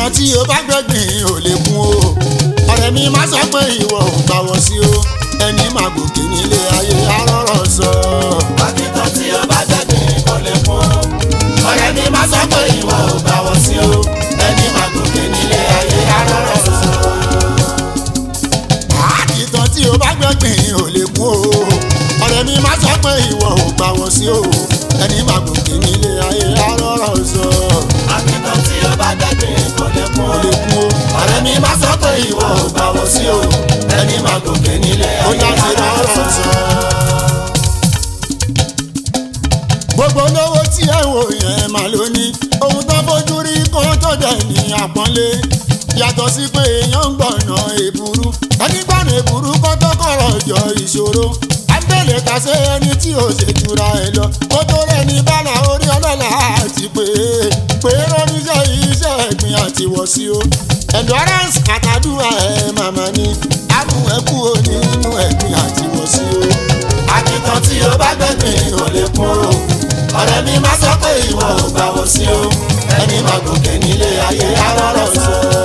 àkìtàn tí o bá gbẹ̀gbìn ò lè kún o ọ̀rẹ́ mi má sọ pé ìwọ ò gbà wọ́n sí o ẹni máa gòkè nílé ayé arọ́rọ̀ sọ. àkìtàn tí o bá gbẹ̀gbìn kò lè kún o ọ̀rẹ́ mi má sọ pé ìwọ ò gbà wọ́n sí o ẹni máa gòkè nílé ayé arọ́rọ̀ sọ. àkìtàn tí o bá gbẹ̀gbìn ò lè kún o ọ̀rẹ́ mi má sọ pé ìwọ ò gbà wọ́n sí o ẹni máa gòkè nílé ayé arọ́rọ̀ sọ. àkìtàn tí o bá gbẹ̀gbìn kò lè kún o ọ̀rẹ́ mi má sọ pé ìwọ ò gbà wọ́n sí o ẹni máa gòkè nílé ayé arọ́rọ̀ sọ. gbogbo lówó tí ẹ wò yẹn mà lóní ohun tó fojú rí kan tó dẹ̀ ní àpọ́nlé yàtọ̀ sí pé èèyàn ń gbọ̀nà èbúrú ẹni gbọ̀nà èbúrú kọ́ tó kọ̀rọ̀ jọ ìṣòro abẹ́lẹ̀ kàṣẹ ẹni tí ò ṣe jura ẹ lọ kó tó rẹ̀ ní bálà orí ọlọ́lá àti pé rọ́níṣẹ́ iṣẹ́ ẹ̀gbìn àti wọ̀sí o endurance àtàdúrà ẹ̀ màmá ni àmú ẹ̀kú òní nínú ẹ̀gbìn àti wọ̀sí o. àkìtàn tí o bá gbẹ̀gbìn ò lè kún o ọ̀rẹ́ mi má sọ pé ìwọ ò gbà wọ́n sí o ẹni máa gòkè nílé ayé arọ́rọ̀ sọ.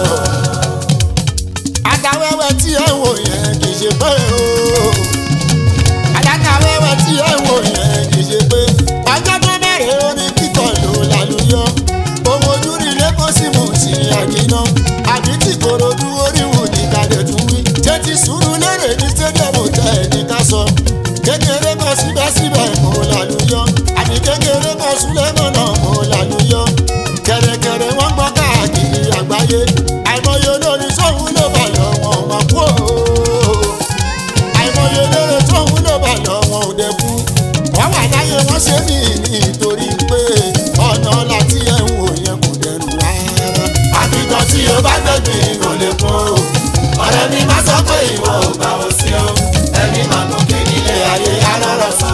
àtàwẹ́wẹ́ tí ẹ wò yẹn kì í ṣe pé o àtàwẹ́wẹ́ tí ẹ wò yẹn kì í ṣe pé ọjọ́ tó bẹ̀rẹ̀ orin kíkọ ló lálùyọ owó ojú rí lẹ́kọ̀ọ́ sí mú sí àjìnà àbí tí kòròdú oríwù ní kàdé tún wí tẹ́tí sùúrù lérè ní stadium tẹ̀ ní ká sọ kékeré kan síbẹ̀síbẹ̀ mo lálùyọ àbí kékeré kan súlẹ̀ mọ́nà mo lálùyọ kẹ̀rẹ̀kẹ̀rẹ̀ wọ́n gbọ́ káàkiri àgbáyé àìmọye olórin sóhun ló bà lọ́wọ́ ọmọ kú o àìmọye olórin sóhun ló bà lọ́wọ́ òde kú wọ́n wà láyé wọ́n ṣe mí nítorí pé ọ̀nà láti ẹ̀wọ̀n yẹn kò dẹrù rárá. àkìtàn tí o bá gbẹ̀gbìn kò lè kún o ọ̀rẹ́ mi má sọ pé ìwọ ò gbà wọ́n sí o ẹni máa gòkè nílé ayé arọ́rọ̀ sọ.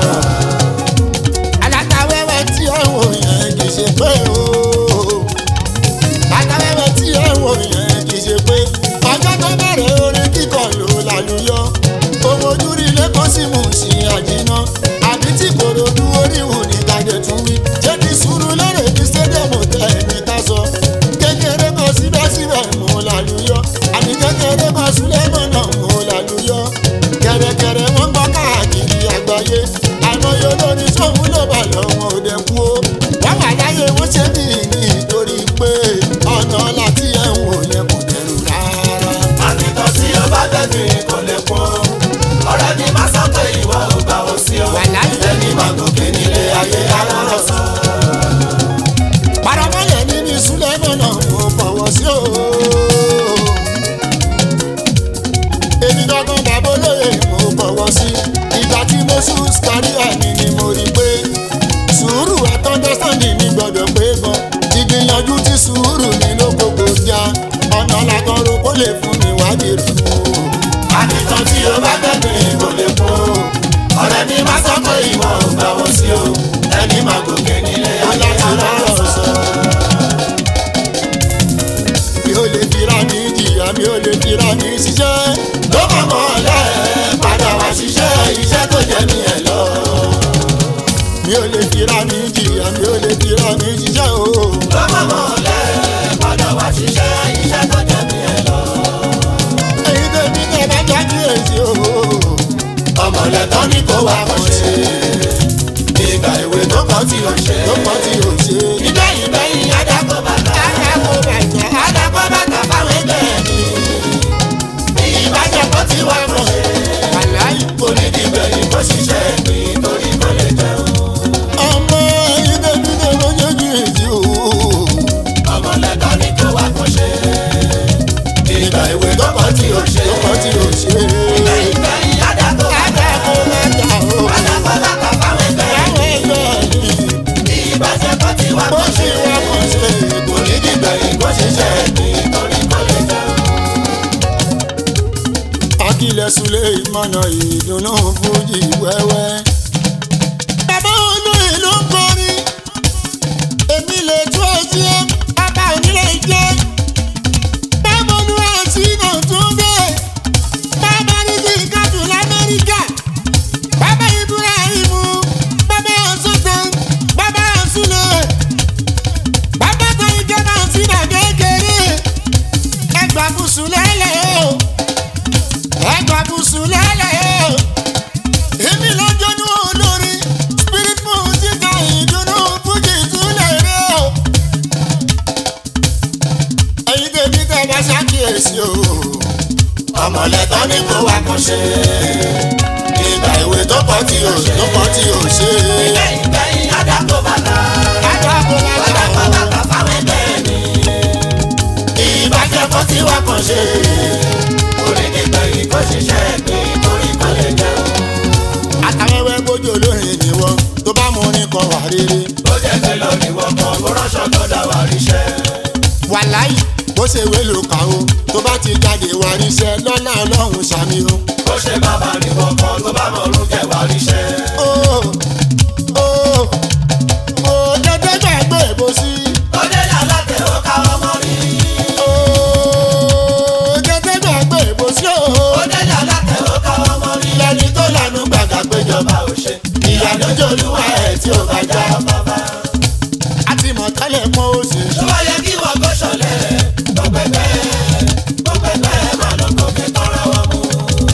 alátawẹ́wẹ́ tí ẹ̀wọ̀n yẹn kì í ṣe pé o alátawẹ́wẹ́ tí ẹ̀wọ̀n yẹn kì í ṣe pé ọjọ́ tó bẹ̀rẹ̀ orin kíkọ ló lálùyọ owó ojú rí lẹ́kọ̀ọ́ sí mú sí àjìnà àbí tí kòròdú oríwù ní kàdé tún wí ṣé kí sùúrù lérè ní stadium tẹ̀ ní ká sọ kékeré kan síbẹ̀síbẹ̀ mo lálùyọ àbí kékeré kan súlẹ̀ mọ́nà mo lálùyọ kẹ̀rẹ̀kẹ̀rẹ̀ wọ́n gbọ́ káàkiri àgbáyé àìmọye olórin sóhun ló bà lọ́wọ́ òde kú o wọ́n wà láyé wọ́n ṣe mí nítorí pé ọ̀nà láti ẹ̀wọ̀n yẹn kò dẹrù rárá. àkìtàn tí o bá gbẹ̀gbìn kò lè kún o ọ̀rẹ́ mi má sọ pé ìwọ ò gbà wọ́n sí o ẹni máa gòkè nílé ayé arọ́rọ̀ sọ. paramọ́lẹ̀ níbi súlẹ̀ mọ́nà mo fọwọ́ sí o èmi dandan bàbá olóye mo fọwọ́ sí ìgbà tí mo sùn kárí àmì ni mo rí pé sùúrù àtọ́ndẹ́sọ́ndì mi gbọ́dọ̀ pé gan ìgbìyànjú tí sùúrù mi ló gbogbo já ọ̀nà làgọ́rò kó lè fún mi wádìí rẹ̀ o. àkìtàn tí o bá gbẹ̀gbìn kò lè kún o ọ̀rẹ́ mi má sọ pé ìwọ ò gbà wọ́n sí o ẹni máa gòkè nílé ayé arọ́rọ̀ sọ. mi ò lè fira mi jìyà mi ò lè fira mi ṣiṣẹ́ ló mọ̀ mọ́ ọ̀lẹ́ padà wá ṣiṣẹ́ iṣẹ́ tó jẹ́ mi ẹ̀ lọ. mi ò lè fira mi jìyà mi ò lè fira mi ṣiṣẹ́ o. ló mọ̀ mọ́ ọ̀lẹ́ padà wá ṣiṣẹ́ iṣẹ́ tó jẹ́ mi ẹ̀ lọ. èyí tèmi tẹ bá jáde èsì o. ọmọlẹ̀ tán ní kó wá kàn ṣe ìgbà ìwé tó kàn tí ò ṣe. ló kọ́ tí ò ṣe. ìgbẹ̀yìn gbẹ̀yìn adákọ̀ bàtà adákọ̀ bàtà fáwọn ẹgbẹ́ mi ìbájẹ́pọ̀ tí wá kàn ṣe. àlàyé kò ní dìgbẹ̀yìn kó ṣiṣẹ́ ìpín torí kò lè jẹun. ọmọ èyí tèmi tẹ bá jáde èsì o. ọmọlẹ̀ tán ní kó wá kàn ṣe ìgbà ìwé tó kàn tí ò ṣe. ló kọ́ tí ò ṣe. ìgbẹ̀yìn gbẹ̀yìn adákọ̀ bàtà o. adákọ̀ bàtà fáwọn ẹgbẹ́ àwọn ẹgbẹ́ mi ìbájẹ́pọ̀ tí wá bó kàn ṣe ṣe. wá kàn ṣe. kò ní dìgbẹ̀yìn kó ṣiṣẹ́ ìpín torí kò lè jẹun. akílẹ̀ sulé ìmọ̀nà ìdùnnú fújì wẹ́wẹ́. bàbá olú ìlú ń kọrin èmi lè tú ọtí ẹ bàbá onílé jẹ. bàbá olú àti náà tún dé bàbá níbi ìkàtù lamẹ́ríkà bàbá Ibrahimu bàbá ọ̀sọ̀tàn bàbá àsúlẹ̀ bàbá tó ìjọba sí bàgẹ́gẹ́rẹ́ ọmọlẹ̀ tán ní kó wá kàn ṣe. ìgbà ìwé tó kọ́ tí ò ṣe. ìgbẹ̀yìn àdàkọ bàtà. àdàkọ bàtà fáwọn ẹgbẹ́ ni. ìbájẹ́kọ́ tí wá kàn ṣe. onídìgbẹ̀yìn kò ṣiṣẹ́ pé torí kan lè jẹun. àtàwẹ́wẹ́ gbójú olórin ni wọ́n tó bá mú ní kọ́ wà rere. ó jẹ́ pé lọ ní wọ́n kan kó ránṣọ́ tó dá wà ríṣẹ́. wàláì bó ṣe wé ló kà ó tó bá ti jáde wà ríṣẹ́ lọ́lá ọlọ́run ṣàmì o. ó ṣe bàbá ní wọ́n kan tó bá mọ̀ ọ́rùn kẹ́ wà ríṣẹ́. dédé gbàgbé èbó sí. ó dé lálàtẹ̀ ó ká ọmọ rí. dédé gbàgbé èbó sí o. ó dé lálàtẹ̀ ó ká ọmọ rí. lẹ́ni tó lànà gbàgbà péjọba ò ṣe. ìyàdójọ́ olúwa ẹ̀ tí ò bá já bàbá. a ti mọ̀ tẹ́lẹ̀ mọ́ ó ṣe. tó bá yẹ kí wọ́n gbọ́ ṣọlẹ̀ gbọ̀gbẹ̀gbẹ̀ máa lọ gòkè tọ́ra wọn mú.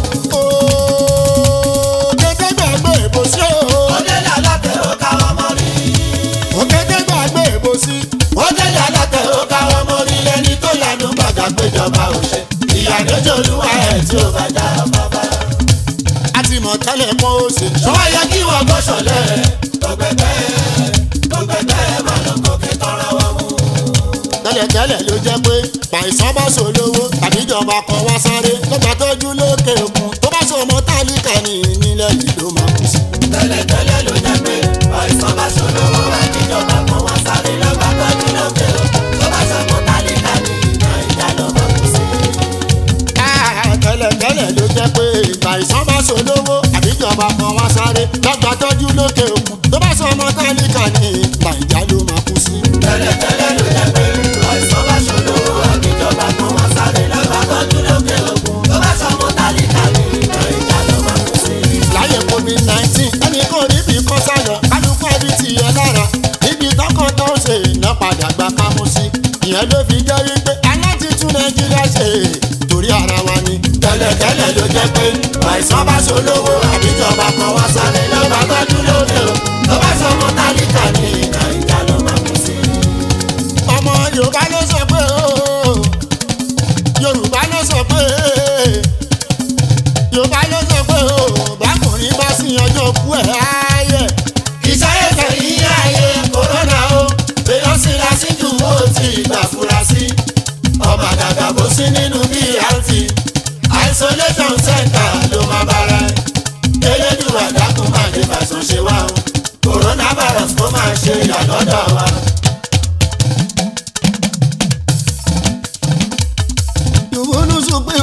dédé gbàgbé èbó sí o. ó dé lálàtẹ̀ ó ká ọmọ rí. dédé gbàgbé èbó sí. ó dé lálàtẹ̀ ó ká ọmọ rí. lẹ́ni tó lànà gbàgbà péjọba ò ṣe. ìyàdójọ́ olúwa ẹ̀ tí ò bá já bàbá. a ti mọ̀ tẹ́lẹ̀ mọ́ ó ṣe. tó bá yẹ kí wọ́n gbọ́ ṣọlẹ̀ gbọ̀gbẹ̀gbẹ̀ máa lọ gòkè tọ́ra wọn mú. tẹ́lẹ̀tẹ́lẹ̀ ló jẹ́ pé pàìsàn bá ṣòlówó tàbí ìjọba kan wá sáré lọ́gbà tọ́jú lókè òkun tó bá ṣe ọmọ tálíkà ní nílẹ̀ yìí ló máa kú sí. tẹ́lẹ̀tẹ́lẹ̀ ló jẹ́ pé àìsàn bá ṣòlówó àtijọba kan wá sáré lọ́gbà tọ́jú lókè òkun tó bá ṣe ọmọ tálíkà ní ìjà ló máa kú sí. tẹ́lẹ̀tẹ́lẹ̀ ló jẹ́ pé pàìsàn bá ṣòlówó tàbí ìjọba kan wá sáré lọ́gbà tọ́jú lókè òkun tó bá ṣe ọmọ tálíkà ní ìjà ló máa kú sí. tẹ́lẹ̀tẹ́lẹ̀ ló jẹ́ pé àìsàn bá ṣòlówó àtijọba kan wá sáré lọ́gbà tọ́jú lókè òkun tó bá ṣe ọmọ tálíkà ní ìjà ló máa kú sí. láyé covid-19 ẹnì kan níbi kan sálọ kálukú ẹbí ti yẹ lára níbi tọkàn tó ṣe iná padà gba kámú sí ìyẹn ló fi jẹ́ wípé aláti tún nàìjíríà ṣe torí ara wa ni. tẹ́lẹ̀tẹ́lẹ̀ ló jẹ́ pé àìsàn bá ṣòlówó àbíjọba kan wá sáré lọ́gbà tọ́jú lókè o tó bá ṣe ọmọ tálíkà ní ìjà ló máa kú sí. ọmọ yorùbá ló sọ pé yorùbá ló sọ pé yorùbá ló sọ pé bákùnrin bá sí ọjọ́ kú ẹ̀ ayẹ. ìṣayẹ̀tẹ̀ yìí ayé kòrónà o èèyàn sì la sí ju ó ti gbà fura sí. ọmọ àgàgà bó sí nínú BRT isolation center ló máa bára ẹ̀. elédùn àdákùn máa lè fàṣọ ṣe wá o coronavirus kó máa ṣe ìyàlọ́dọ̀ wa. ìwúlú sọ pé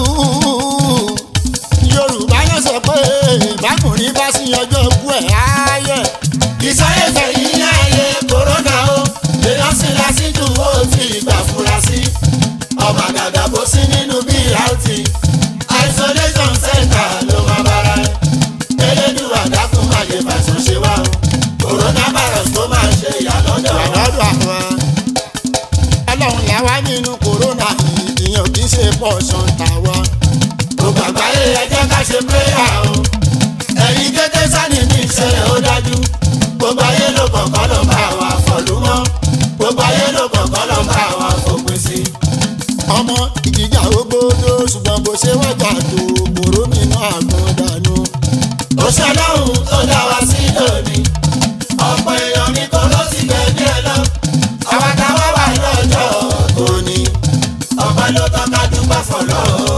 yorùbá ló sọ pé bákùnrin bá sí ọjọ́ kú ẹ̀ ayẹ. ìṣayẹ̀tẹ̀ yìí ayé kòrónà o èèyàn sì la sí ju ó ti gbà fura sí. ọmọ àgàgà bó sí nínú BRT isolation center ló máa bára ẹ̀. elédùn àdákùn máa lè fàṣọ ṣe wá o coronavirus kó máa ṣe ìyàlọ́dọ̀ wa. lọ́dọ̀ àwọn ọlọ́run làwa nínú kòrónà ìyẹn kì í ṣe pọ̀ṣán tàwa. gbogbo àgbáyé ẹ jẹ́ ká ṣe prayer o. ẹ̀yin kété sani ní ìṣẹ̀lẹ̀ ó dájú. gbogbo ayé ló kọ̀ọ̀kan ló bá wa fọ̀lú mọ́. gbogbo ayé ló kọ̀ọ̀kan ló bá wa fòpin sí. ọmọ ìjìjà ògbódò ṣùgbọ́n bó ṣe wájà tó kòró nínú àgbọn dànù. ó ṣe lọ́hùn tó dá wa sí lónìí. ọ̀pọ̀ èèyàn ní kò ló ti gbẹ̀ ní ẹ lọ. àwa táwa wà lọ́jọ́ òní. ọ̀pọ̀ ló tọ́ ká dúpẹ́ fọlọ́.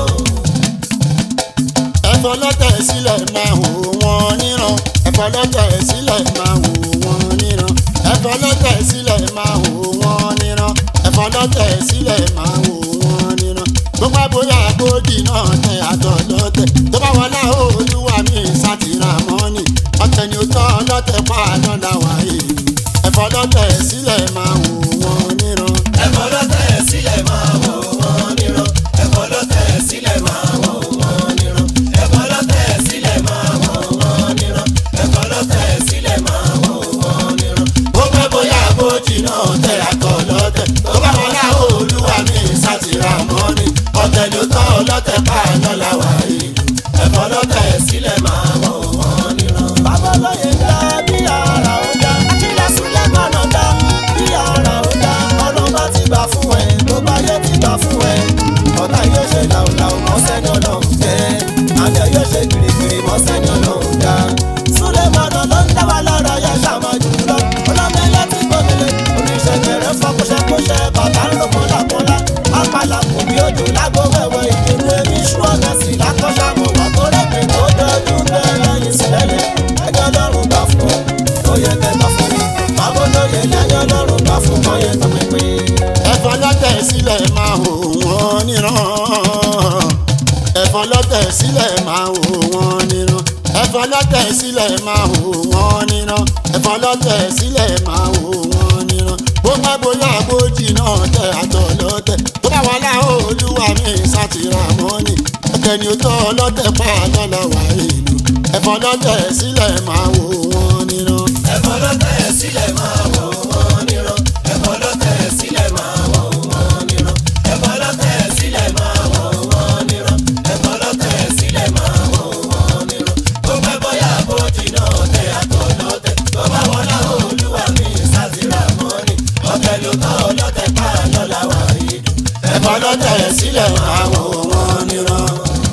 ẹ̀fọ́ lọ́tẹ̀ sílẹ̀ máa wò wọ́n níran. ẹ̀fọ́ lọ́tẹ̀ sílẹ̀ máa wò wọ́n níran. ẹ̀fọ́ lọ́tẹ̀ sílẹ̀ máa wò wọ́n níran. ẹ̀fọ́ lọ́tẹ̀ sílẹ̀ máa wò wọ́n níran. gbogbo àbóyá àgbòdì náà tẹ àtọ̀ lọ́tẹ̀. tó bá wọlé olúwa mi sátìrà mọ́nì. ọ̀tẹ̀ ni ó tọ́ lọ́tẹ̀ pa lọ́la wáyé. ẹ̀fọ́ lọ́tẹ̀ sílẹ̀ máa wò wọ́n níran. ẹ̀fọ́ lọ́tẹ̀ sílẹ̀ máa wò wọ́n níran. ẹ̀fọ́ lọ́tẹ̀ sílẹ̀ máa wò wọ́n níran. ẹ̀fọ́ lọ́tẹ̀ sílẹ̀ máa wò wọ́n níran. ẹ̀fọ́ lọ́tẹ̀ sílẹ̀ máa wò wọ́n níran. gbogbo bóyá àgbòjì náà tẹ àtọ̀ lọ́tẹ̀. tó bá wọlé olúwa mi sátìrà mọ́nì. ọ̀tẹ̀ ni ó tọ́ lọ́tẹ̀ pa lọ́la wáyé. ẹ̀fọ́ lọ́tẹ̀ sílẹ̀ máa wò wọ́n níran. babalóye dá bí ara ó dá akílẹ̀ sílẹ̀ mọ́nà dá bí ara ó dá ọlọ́ba ti gbà fún ẹ gbogbo ayé ti gbà fún ẹ ọ̀tá yóò ṣe làwùlàwù mọ́sẹ́ ní ọlọ́run tẹ́ ṣe bàtà ń lò mọ́lámọ́lá apàlà kò bí òjò lágbo wẹ̀wẹ̀ ìdùnnú èmi ṣú ọ̀nà sí lákọ́ṣà mo wà tó rẹ̀gbẹ̀ tó dọ́jú bẹ́ẹ̀ lẹ́yìn sílẹ̀ ẹjọ́ ọlọ́run bá fún ó yẹ kẹta fún mi báwo ló yẹ lẹ́yìn ọlọ́run bá fún ó yẹ tó pínpín. ẹ̀fọ́ lọ́tẹ̀ sílẹ̀ máa hò wọ́n níran ẹ̀fọ́ lọ́tẹ̀ sílẹ̀ máa hò wọ́n níran ẹ̀fọ́ lọ́tẹ̀ sílẹ̀ máa hò wọ́n níran ẹ̀fọ́ lọ́tẹ̀ sílẹ̀ máa hò wọ́n níran bó má bóyá bójì náà tẹ̀ àtọ̀ lọ́tẹ̀ tó bá wà láhó olúwa mi sátìrà mọ́nì ọ̀tẹ̀ ni ó tọ́ lọ́tẹ̀ pa lọ́la wà ìlú ẹ̀fọ́ lọ́tẹ̀ sílẹ̀ máa hò wọ́n níran. ẹ̀fọ́ lọ́tẹ̀ sílẹ̀ máa wò wọ́n níran ẹ̀fọ́ lọ́tẹ̀ sílẹ̀ máa wò wọ́n níran ẹ̀fọ́ lọ́tẹ̀ sílẹ̀ máa wò wọ́n níran ẹ̀fọ́ lọ́tẹ̀ sílẹ̀ máa wò wọ́n níran tó bá bóyá bójì náà tẹ̀ àtọ̀ lọ́tẹ̀ tó bá wọlá olúwa mi sátìrà mọ́nì ọ̀tẹ̀ ló tọ́ lọ́tẹ̀ pa lọ́la wà ìdù ẹ̀fọ́ lọ́tẹ̀ sílẹ̀ máa hò wọ́n níran.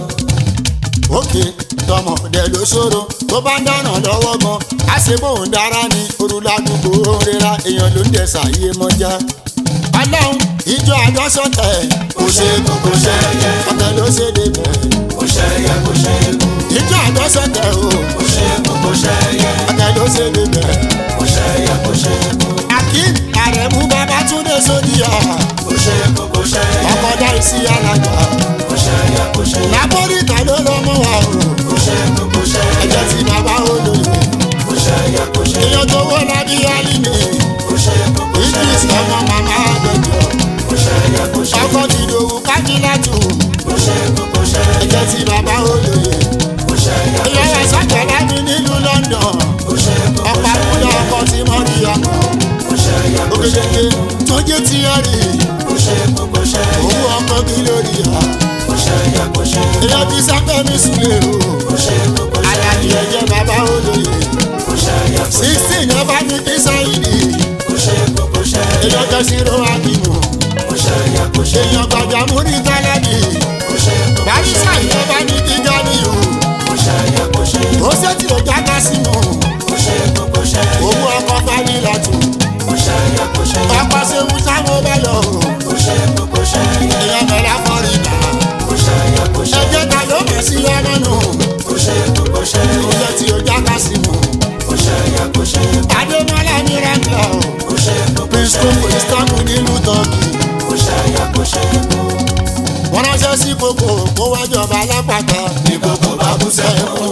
òkè tọmọdé ló ṣòro tó bá ń dáná lọ́wọ́ gan àṣebóhùn dára ní orúládùúgbò rírà èèyàn ló ń dẹ̀sà yé mọ́já. ọlọ́run ìjọ àjọṣọ̀tẹ̀ kò ṣe kó kò ṣe yẹ ọ̀tẹ̀ ló ṣe débẹ̀. kò ṣe yẹ kò ṣe kó ìjọ àjọṣọ̀tẹ̀ o kò ṣe kó kò ṣe yẹ ọ̀tẹ̀ ló ṣe débẹ̀. kò ṣe yẹ kò ṣe kó akeem aremu babatunde sodiya kò ṣe kó kò ṣe yẹ ọkọ dáìsí alága kò ṣe yẹ kò ṣe yẹ lábóríta ló lọ mú wa o kò ṣe kó kò ṣe yẹ ẹ̀jẹ̀ tí bàbá olóyè kò ṣe yẹ kò ṣe yẹ èèyàn tó wọ́n lábí alimi kò ṣe kó kò ṣe idris yẹ ọmọ màmá àgbẹjọ kò ṣe yẹ kò ṣe ọkọ yẹ tìdòwú kájílátù kò ṣe kó kò ṣe yẹ ẹ̀jẹ̀ tí bàbá olóyè kò ṣe yẹ kò èèyàn ṣe rẹ̀ yẹ sọ́jọ́ lábí nílùú London kò ṣe kó kò ọ̀pá ṣe kúlọ̀ yẹ ọkọ̀ tí mọ́ ní ọkọ̀ kò ṣe yẹ kò ṣe yẹ òkèdèkè tó jẹ́ ti ẹ̀rì kò ṣe kó kò ṣe yẹ owó ọkọ̀ kí lórí à kò ṣe yẹ kò ṣe yẹ èèyàn ti sáfẹ́ mi sílẹ̀ o kò ṣe kó kò ṣe àlàyé yẹ ẹ̀jẹ̀ bàbá olóyè kò ṣe yẹ kò ṣe yẹ 16 ọba ní kí sáyidì kò ṣe kó kò ṣe yẹ èèyàn tẹ̀sí ro àbímọ kò ṣe yẹ kò ṣe yẹ èèyàn gbàgbà múrí tálẹ́bì kò ṣe kó kò ṣe barisa yẹ ìjọba ní kí gáníyù kò ṣe yẹ kò ṣe yẹ ó ṣètì ló jáká sínú kò ṣe kó kò ṣe yẹ owó ọkọ̀ fáyì látù kò ṣe yẹ kò ṣe yẹ ọkọ̀ ṣeun sáwọn bẹ́ẹ̀ lọ kò ṣe kó kò ṣe yẹ èèyàn mẹ́la fọ́rí nà kò ṣe yẹ kò ṣe yẹ ẹ̀jẹ̀ ta ló mọ̀ sí ọmọ nù kò ṣe kó kò ṣe ó yẹ ṣètì ló jáká sínú kò ṣe yẹ kò ṣe yẹ adémọ́lá ní rẹ́ńtọ̀ kò ṣe kó kò prince ṣe koko yẹ istanbul nílùú tọ́kì kò ṣe yẹ kò ṣe yẹ wọ́n ránṣẹ́ sí koko kó wájọba lápáta ní gbogbo bá bú sẹ́kù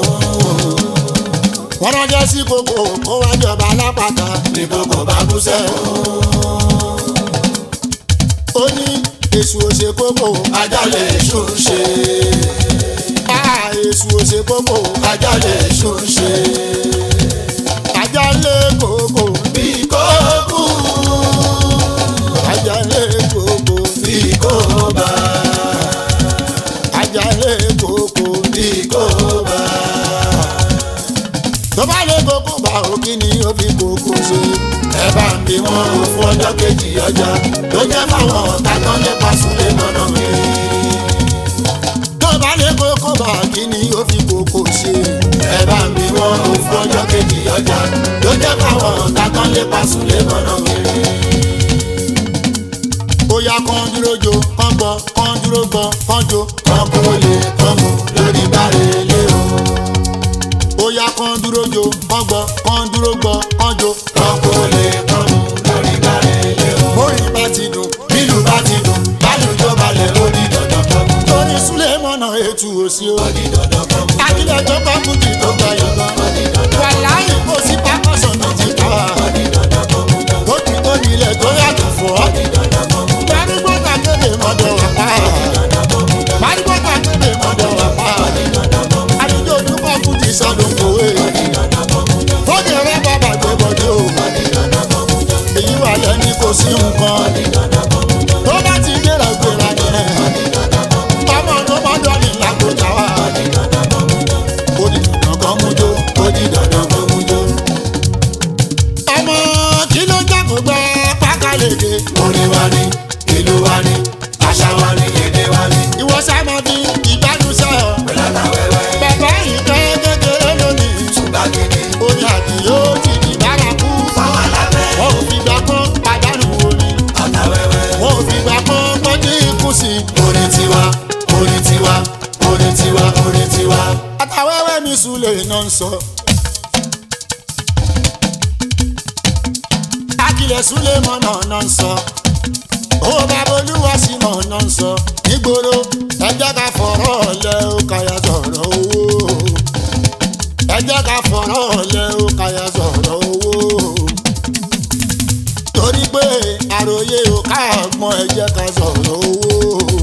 wọ́n ránṣẹ́ sí koko kó wájọba lápáta ní gbogbo bá bú sẹ́kù ó ní èṣù òṣè koko ajá lè ṣù ṣe èṣù òṣè koko ajá lè ṣù ṣe ajá lé koko bí kò kú ajá lé koko bí kò bá ajá lé koko bí kò bá tó bá lé koko bá òkì ni ó fi koko ṣe ẹ bá ń bí wọn ò fún ọjọ́ kejì ọjà ló jẹ́ fáwọn ọ̀tá tán lépa súlé mọ́nà mi. tó bá lé koko bá òkì ni ó fi koko ṣe ẹ bá ń bí wọn ò fún ọjọ́ kejì ọjà ló jẹ́ fáwọn ọ̀tá tán lépa súlé mọ́nà mi. bóyá kan dúró jo kan gbọ́ kan dúró gbọ́ kan jo kan kó lè kán mú lórí bárẹ̀ lé o. bóyá kan dúró jo kan gbọ́ kan dúró gbọ́ kan jo kan kó lè kán mú lórí bárẹ̀ lé o. bóyá bá ti dùn bílù bá ti dùn bálùjọ balẹ̀ ó di dandan kan mú. torí súlẹ̀ mọ́nà ètù òsì o ó di dandan kan mú. akílẹ̀ tó bá kú kì tó gbà yọ̀ gan ó di dandan kan mú. wàláyé kò sí pákọ́sọ̀ náà ti ká ó di dandan kan mú. ó kì tó nílẹ̀ tó yàtọ̀ fọ́ ó di dandan kan mú. gbàdúgbòtà kéde mọ́dọ̀ wà pa gbàdúgbòtà kéde mọ́dọ̀ wà pa àdúgbò dúpọ̀ kú ti sọdún kòwé fọ́dẹ̀ rẹ bàbá gbé bọ́dẹ̀ o èyí wà lẹ́ni kò sí nǹkan tó bá ti gbéra gbéra nìyẹn ọmọ tó bá dọ́ni làkúta wá ó di dandan kan mú jó ó di dandan kan mú jó. ọmọ kí ló jágò gbẹ pákáleke orin wa ni ìlú wa ni àṣà wa ni èdè wa ni. ìwọ sábà fi ìgbádùn sọ pẹ̀látà wẹ́wẹ́ bàbá ìkẹ́ kékeré lónìí ṣùgbọ́n gidi orin àdìyó ti di bárakú fáwọn alábẹ́ wọn ò fi gbà kán pàdánù orin ọ̀tà wẹ́wẹ́ náà ń sọ. Akilẹ̀ Súlẹ̀mọ́nà náà ń sọ. Ó bàbá olúwa sí náà ń sọ. Nígboro ẹ jẹ́ ká fọ̀rọ̀ ọ̀lẹ́ ó káyà sọ̀rọ̀ owó. Ẹ jẹ́ ká fọ̀rọ̀ ọ̀lẹ́ ó káyà sọ̀rọ̀ owó. Torí pé àròyé ò káàgbọ́n ẹ jẹ́ ká sọ̀rọ̀ owó.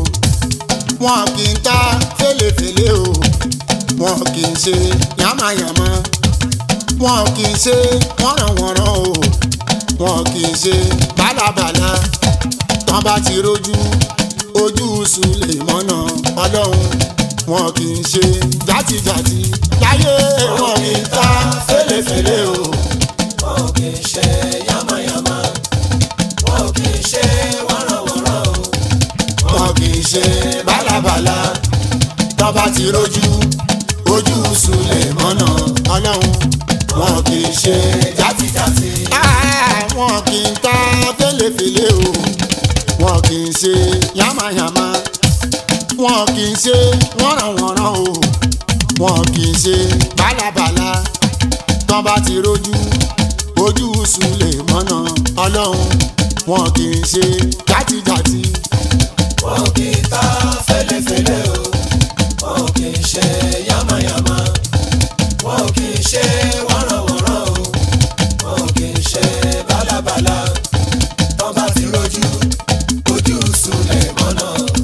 Wọn kì í ta fèlèfèlè o. Wọn kì í ṣe yàmàyàmà. Wọn kì í ṣe wọ́nrànwọ̀nràn o. Wọn kì í ṣe bálabàla. Tán bá ti rojú ojú Súlẹ̀mọ́nà Ọlọ́run. Wọn kì í ṣe játijàti láyé. Wọn kì í ta fèlèfèlè o. Wọn kì í ṣe yàmàyàmà. Wọn kì í ṣe wọ́nrànwọ̀nràn o. Wọn kì í ṣe bálabàla. Tán bá ti rojú ojú Súlẹ̀mọ́nà Ọlọ́run. Wọn kì í ṣe játijàti. Wọn kì í ta fèlèfèlè o. Wọn kì í ṣe yàmàyàmà. Wọn kì í ṣe wọ́nrànwọ̀nràn o. Wọn kì í ṣe bálabàla. Tán bá ti rojú ojú Súlẹ̀mọ́nà Ọlọ́run. Wọn kì í ṣe játijàti. Wọn kì í ta fèlèfèlè o. Wọn kì í ṣe yàmàyàmà. Wọn kì í ṣe wọ́nrànwọ̀nràn o. Wọn kì í ṣe bálabàla. Tán bá ti rojú ojú Súlẹ̀mọ́nà.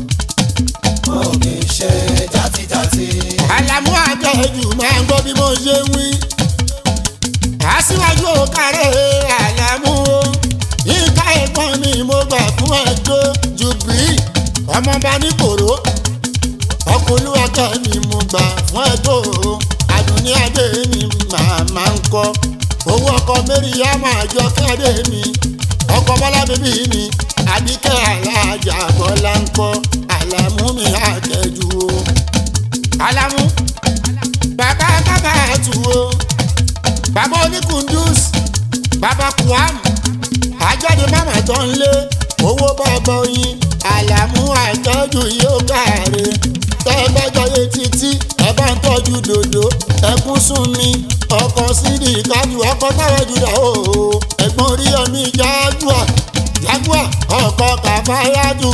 Wọn kì í ṣe játijàti. Àlàmú àjọyọ̀ máa ń gbọ́ bí mo ṣe ń wí. Aṣíwájú òkàrẹ́ Àlàmú o. Yínká ẹ̀gbọ́n mi mo gbà fún ẹjọ́ Jùbìrí ọmọọba nípòró. Ọkọlúwàjọ mi mo gbà fún ẹjọ́ Àdùnní adé mi màmá ń kọ́. Owó ọkọ mẹ́rìíyá máa jọ kẹ́dé mi. Ọkọ Bọ́lá bíbí mi Àbíkẹ́ Aláàjà Bọ́lá ń kọ́. Àlàmú mi àtẹ̀jú o. Àlàmú bàbá kábàtú o. Bàbá oníkùndùs bàbá Kuam àjáde mama tó ń lé owó bàbá oyin. Àlàmú àtọ́jú yóò káre. Tẹ́gbẹ́jọyé títí ẹ bá ń tọ́jú dòdò. Ẹkún sún mi ọkọ̀ sídì kájú ọkọ̀ táwọn jùlọ o. Ẹ̀gbọ́n orí ọmí jágùá ọkọ̀ kàfáyájú.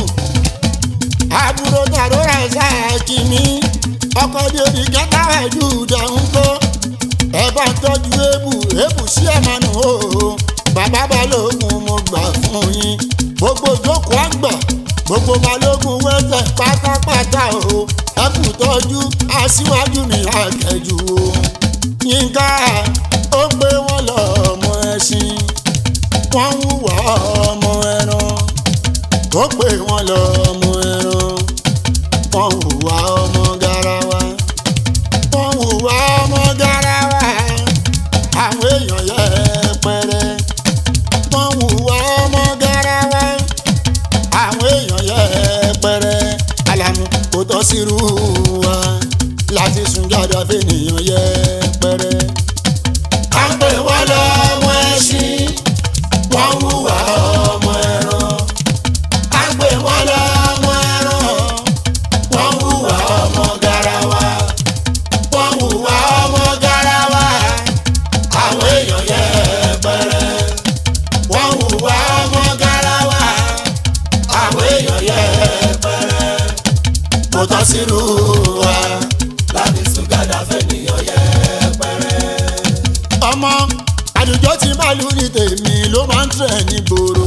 Àbúrò tàdúrà sáàkì mi ọkọ̀ di orí kẹtàwá jùdà ń kó. Ẹ bá ń tọ́jú ébù sí ẹ̀mánu o. Bàbá Balógun mo gbà fún yín. Gbogbo ìjókòó àgbà gbogbo Balógun wẹ́sẹ̀ pátápátá o. Ẹ kú tọ́jú Aṣíwájú mi àkẹ́jù o. Yínká ó gbé wọn lọ ọmọ ẹṣin. Wọ́n ń hùwà ọmọ ẹran. Ó gbé wọn lọ ọmọ ẹran. Wọ́n ń hùwà ọmọ garawa. Wọ́n ń hùwà ọmọ garawa. Àwọn èèyàn yẹpẹrẹ. Wọ́n ń hùwà ọmọ garawa. Àwọn èèyàn yẹpẹrẹ. Àlàmú kò tọ́ sírú wa láti sùn jáde fènìyàn yẹpẹrẹ. À ń pè wọ́n lọ́mọ ẹṣin. Wọ́n ń hùwà ọmọ ẹran. À ń pè wọ́n lọ́mọ ẹran. Wọ́n ń hùwà ọmọ garawa. Wọ́n ń hùwà ọmọ garawa. Àwọn èèyàn yẹpẹrẹ. Wọ́n ń hùwà ọmọ garawa. Àwọn èèyàn yẹpẹrẹ. Kò tọ́ sírú wa Láti sùgádà fènìyàn yẹpẹrẹ. ọmọ àdùjọ tí màlúù ní tèmi ló máa ń tẹ̀ ní gbòòrò.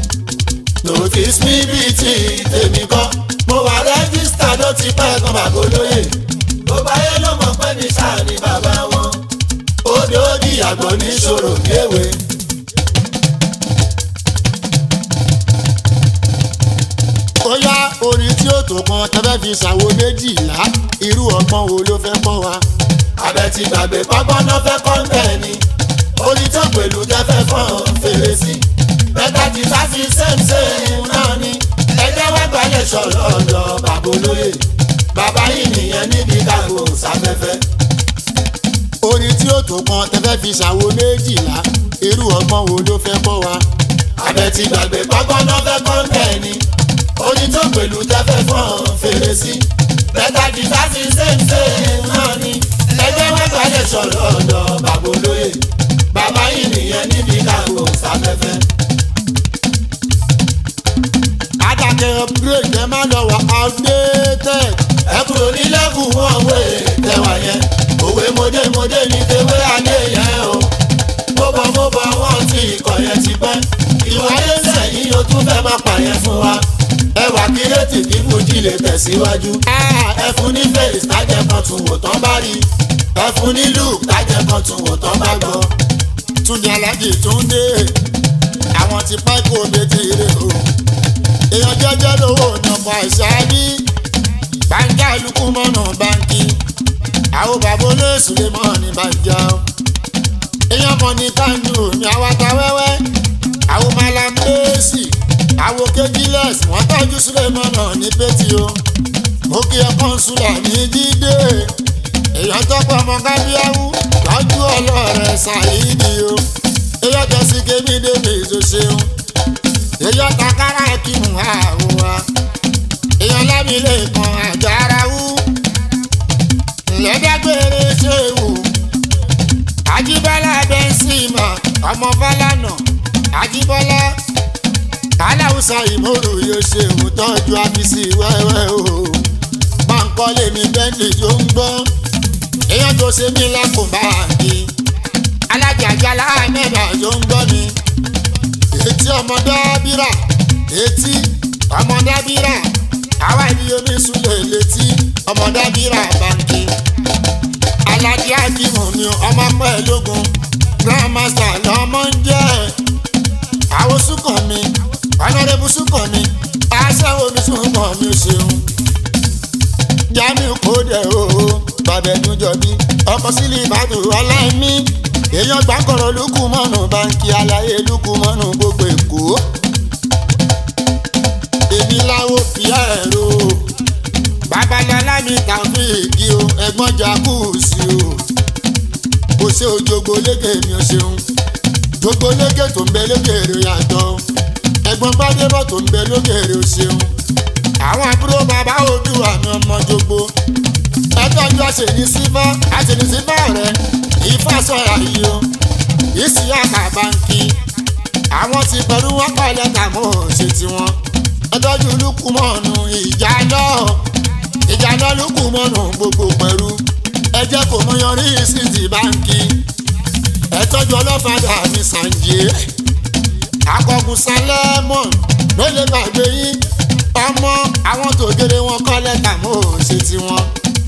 Notice me bíi ti tèmi kọ́. Mo wà rẹ́gísítà ló ti pẹ́ kan bàgó lóye. Gbogbo ayé ló mọ̀ pé mi ṣáà ní bàbá wọn. Òde ó di àgbọ̀ ní ṣòro kéwé. Ó yá orin tí ó tó kan tẹ́fẹ́ fi ṣàwo méjìlá. Irú ọgbọ́n wo ló fẹ́ kọ́ wa? Abẹ ti gbàgbé pọ́gbọ́n náà fẹ́ kọ́ ń bẹ̀ ni. Orin tó pẹ̀lú tẹ́fẹ́ fọ́n fèrèsí. Bẹ́tà ti sá sí sẹ́mùsẹ́mù náà ni. Ẹgbẹ́ wá gbalẹ̀ sọ̀rọ̀ ọ̀dọ̀ bàbá olóyè. Bàbá yìí nìyẹn níbi kágo sáfẹ́fẹ́. Orin tí ó tó kan tẹ́fẹ́ fi ṣàwo méjìlá. Irú ọgbọ́n wo ló fẹ́ kọ́ wa? Abẹ ti gbàgbé pọ́gbọ́n náà fẹ́ kọ́ ń bẹ̀ ni. Orin tó pẹ̀lú tẹ́fẹ́ fọ́n fèrèsí. Bẹ́tà ti sá sí sẹ́mùsẹ́mù náà ni. Ẹgbẹ́ wá gbalẹ̀ aṣọ lọ́dọ̀ bàbá olóyè bàbá yìí nìyẹn níbi káàkó sáfẹ́fẹ́. Adákẹ́ upgrade ẹ má lọ wà outdated. Ẹ kúrò ní lẹ́kùn wọn òwe tẹwà yẹn òwe mọdémọdé ní tewé alẹ́ yẹn o. mo bọ̀ wọ́n ti ikọ̀ yẹn ti pẹ́ ìwáyé sẹ́yìn o tún fẹ́ máa pààyàn fún wa. Ẹwà kírètì kí fújì lè tẹ̀síwájú. Ẹ fún ní face tájẹ́ kan tún wò tán bá rí. Ẹ fún ní look tájẹ́ kan tún wò tán bá gbọ́. Túndé Alájì Túndé àwọn ti páìkì òde ti rè o. Èèyàn jẹ́jẹ́ lówó nàpọ̀ àìsàbí báńkì àlùkù mọ́nà báńkì àwọn bàbá olóòsù lè mọ̀ ní bàjá. Èèyàn kan ní kánú ní àwàtà wẹ́wẹ́ àwọn malambéèsì àwọn kejìlẹ́s wọ́n tọ́jú Sulemana ní pétì o. Mo kí ọkàn sùlà ní jíde èèyàn tọ́pọ̀ ọmọ kábíyáwú lọ́jú ọlọ́rẹ̀ ṣàyídì o. Èèyàn tẹ̀sí kébí débi ìṣòṣeun èèyàn takara kí mú àwọn wa. Èèyàn lábìlẹ̀ kan àjàráwú lẹ́dẹ́gbẹ̀rẹ̀ ṣe wù. Àjíbọ́lá bẹ́ńsìmọ̀ ọmọ Fálànà Àjíbọ́lá aláwùsá ìmọ̀rù yóò ṣe òtọ́jú àfisí wẹ́wẹ́ o. Báńkọ́lé mi bẹ́ńdì yóò ń gbọ́ èèyàn tó ṣe mí lẹ́kùn báńkì alájàjà láàmẹ́dà yóò ń gbọ́ mi. Etí ọmọ dábìrà etí ọmọ dábìrà àwa ènìyàn mi súnlẹ̀ létí ọmọ dábìrà báńkì. Alájí Akímù mi ọmọ pẹ̀lógún grandmaster lọ́mọ ń jẹ́ àwọn sùkàn mi ọ̀nàdébù sùkàn mi aṣẹ́wó mi sùkàn mi ò ṣeun. Jamiu Kódé o bàbá ẹ̀dùn jọ̀bí ọkọ̀ sílẹ̀ ìbàdàn ọláìmí èèyàn gbàkọ̀rọ̀ lùkù mọ́nù báńkì aláyé lùkù mọ́nù gbogbo Èkó. Èmi láwo fìyà ẹ̀rọ babalọ́lá mi Tàfíìkì o ẹ̀gbọ́n Jàkúùsì o. Kò ṣe òjògbó lékè mi ò ṣeun gbogbo lékè tó ń bẹ lókèrè yàtọ̀ ẹ̀gbọ́n Gbádébọ̀ tó ń bẹ lókèrè ò ṣeun. Àwọn àbúrò bàbá Oòduà mi ọmọ jogbo ẹtọ́jú àṣẹní sífá rẹ̀ Ifá sọ̀rọ̀ yìí o. Ìsìyàkà báńkì àwọn ti pẹ̀lú wọn kọ́ lẹ́tà mọ́ ṣe tiwọn. Ẹtọ́jú Lúkúmọ̀nù ìjànà Lúkúmọ̀nù gbogbo pẹ̀lú ẹ jẹ́ kò mọ yọrí síìtì báńkì. Ẹtọ́jú ọlọ́fàdà mi Sànjé Akọ̀gùn Sálẹ́mọ̀n ló lè gbàgbé yín ọmọ àwọn tògèrè wọn kọ́ lẹ́tà mọ́ ṣe tiwọn.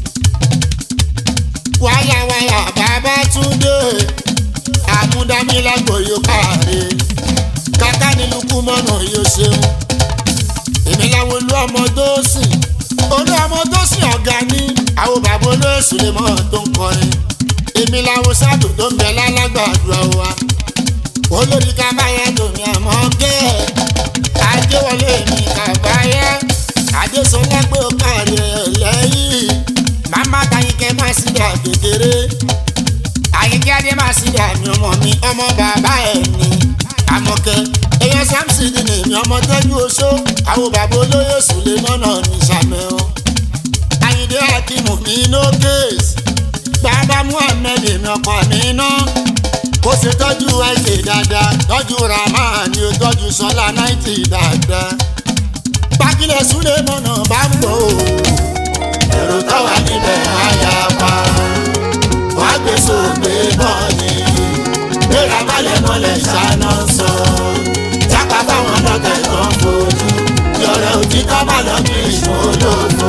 Wáyàwáyà Babátúndé àmúdámílágbò yóò káre kàkà ní Lúkúmọ̀nù yóò ṣeun. Èmi làwọn olú ọmọ tó sìn ọ̀gá ní àwọn bàbá olóòsù lè mọ̀ tó ń kọrin. Èmi làwọn sáàdù tó ń bẹ lálágbàdúrà wa olórí kábáyé tó ní àmọ́ gẹ́ Adéwọlé mi kábáyé Adésọlá pé ó kárí ẹ̀ lẹ́yìn màmá Táyìnkẹ́ má sí dà kékeré Àyìnkẹ́ Adé má sí dà mi ọmọ mi ọmọ bàbá ẹ̀ ní Àmọ̀kẹ́ èèyàn Sámsì ní èmi ọmọ tẹ́jú oṣó àwọn bàbá olóyè Sulemana ní sàmẹ́ o. Àyìndé Akímù mi no case bàbá Muhammed èmi ọkọ mi ná kó ṣe tọ́jú àìsè dáadáa tọ́jú Rahman ni ó tọ́jú Sọlá 90 dáadáa. Pákílẹ̀ Sulemana bá ń bọ̀ o. Èrò táwa níbẹ̀ á yà pa wá gbé sóògbé bọ́ọ̀lì gbéra balẹ̀ mọ́lẹ̀ ṣáná sọ jápa fáwọn lọ́tẹ̀ tó ń fojú yọrẹ òtítọ́ má lọ bí ìṣòlófo.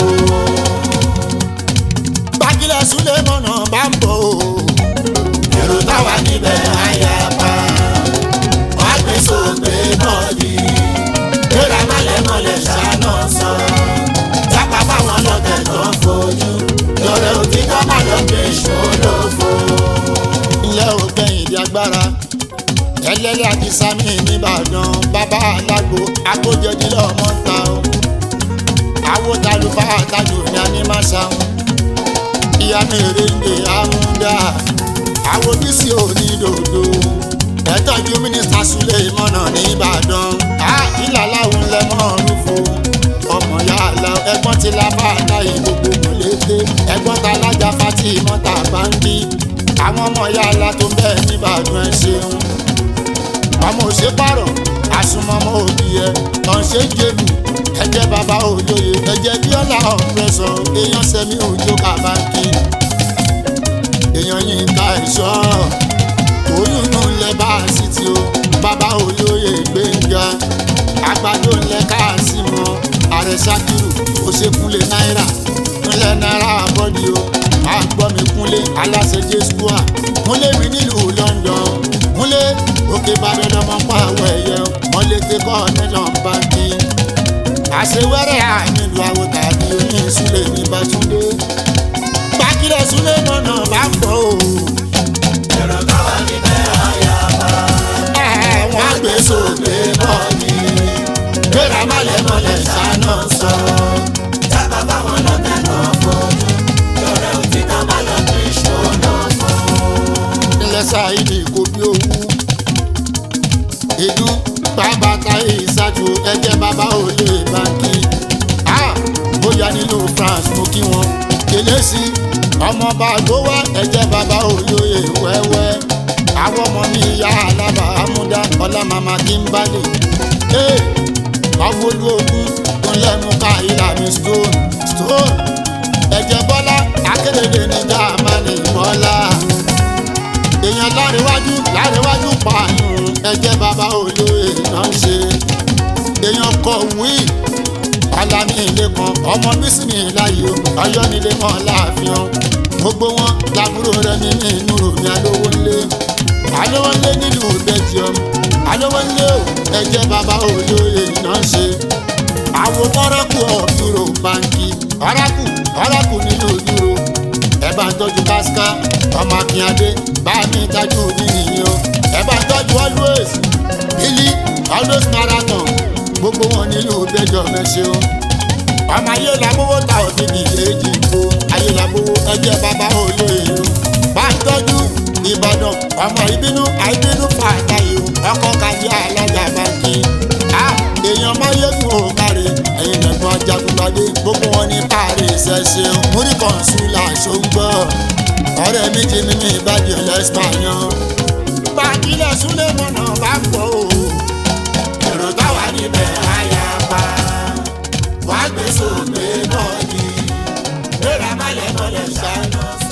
Pákílẹ̀ Sulemana bá ń bọ̀ o. Èrò táwa níbẹ̀ á yà pa wá gbé sóògbé bọ́ọ̀lì gbéra balẹ̀ mọ́lẹ̀ ṣáná sọ jápa fáwọn lọ́tẹ̀ tó ń fojú yọrẹ òtítọ́ má lọ bí ìṣòlófo. Ilé ògbẹ́yìn di agbára ẹlẹ́lẹ́ àti Sami nìbàdàn bàbá alágbó agbójẹdílé ọmọ ń ta o. Àwòtálùfà àtàjù ní anímàṣàwọn ìyá mèrèǹdè àmúdá àwọn bísí onídòdó ẹ̀tọ́jú mínísítà Sulemana nìbàdàn ìlàláwù lẹ́mọ̀ rúfo ọmọ yàrá ẹ̀gbọ́n ti la bá àtàyè gbogbo mọ̀lẹ́tẹ̀ ẹ̀gbọ́n ta lájà Fatimota báńkì àwọn ọmọ yàrá tó bẹ́ẹ̀ nìbàdàn ẹ ṣeun ọmọ òṣè pààrọ̀ àsùnmọ́mọ́ òbí ẹ ọ̀ṣẹ́ jẹ́bù ẹ̀jẹ̀ bàbá olóye ẹ̀jẹ̀ bíọ́lá ọ̀pẹ̀sọ̀ èèyàn sẹ́mi òjò kàbáńkì èèyàn yìí ká ẹ̀ṣọ́ oyún nù lẹ́ bá a sì ti o bàbá olóye gbẹ̀ngà àgbàdo ńlẹ̀ káàsì mọ́ ààrẹ Ṣakiru òṣèkúnlé náírà ńlẹ̀ náírà bọ́dí o àgbọ̀mí kúnlé aláṣẹ jésùwà kúnlé mi nílùú London kúnlé òkè ìbàdàn lọmọ pa àwọ̀ ẹ̀yẹ wọn lè ké kọ́ nẹ́lọ̀ ń bá kí àṣewẹ́rẹ́ àmìlú àwọ̀ tàbí oyin ìsúlẹ̀ ní Bátúndé gbàgídẹ̀ súlẹ̀ náà bá ń bọ̀ o. èrò táwa níbẹ̀ àyàbá. wọ́n gbé sókè bọ́ọ̀dì gbéra mọ́lẹ̀mọ́lẹ̀ ṣáná sọ. jábà báwọn lọ́tẹ̀ náà fojú lọ́rẹ́ òtítà má lọ bí ìṣòro fún. ilẹ̀ Saidi kò bí owó ìdú bàbàtà ìṣàjò ẹ̀jẹ̀ bàbá olè báńkì bóyá nílùú France mo kí wọn kélé sí ọmọọba tó wá ẹ̀jẹ̀ bàbá olóyè wẹ́wẹ́ àwọn ọmọ mi ìyá alábà amúdá ọlá màmá Kimbali ọmọlú ogun tó ń lẹ́nu ká ìlànà stone ẹ̀jẹ̀ bọ́lá akérédé ní Jámánì bọ́lá èèyàn láríwájú pààyàn ẹ̀jẹ̀ bàbá olóyè náà ṣe èèyàn kọ̀wé alámi ilé kan ọmọ bísímì láyé ọyọ́ nílé kan láàfin gbogbo wọn lábúrò rẹ nínú inú ròmí alówó ńlé nílùú Belgium alówó ńlé o ẹ̀jẹ̀ bàbá olóyè náà ṣe àwọn ọ̀rẹ́kù ọ̀dúró báńkì ọ̀rẹ́kù nílùú dúró ẹ bá ń tọ́jú kásíká ọmọ akínyadé bá mi tajú nìyí o ẹ bá ń tọ́jú always marathon gbogbo wọn nílùú Belgium ẹ ṣeun ọmọ ayé làbówó ta òfin ìyèjì kó ayé làbówó ẹ̀jẹ̀ bàbá olóyè o bá ń tọ́jú Ìbàdàn ọmọ ìbínú àìbínú fàtàyè ọkọ̀ kájí alájà báńkì èèyàn máyégún ò kárí ẹ̀yìn lẹ́gbọ́n ajagunpadé gbogbo wọn ní káàrí ìṣẹ̀ṣẹ̀ múrí kọ̀ǹsúlà ṣòǹgbọ́ ọ̀rẹ́ méjì mímí ìbàjẹ́ lẹ́sìpáyán gbàgílẹ̀ súlẹ̀ mọ̀nà bá pọ̀ o. èrò táwa níbẹ̀ àyàbá. wàá gbé sóògbé náà di gbéra mọ́lẹ̀ mọ́lẹ̀ ṣáná.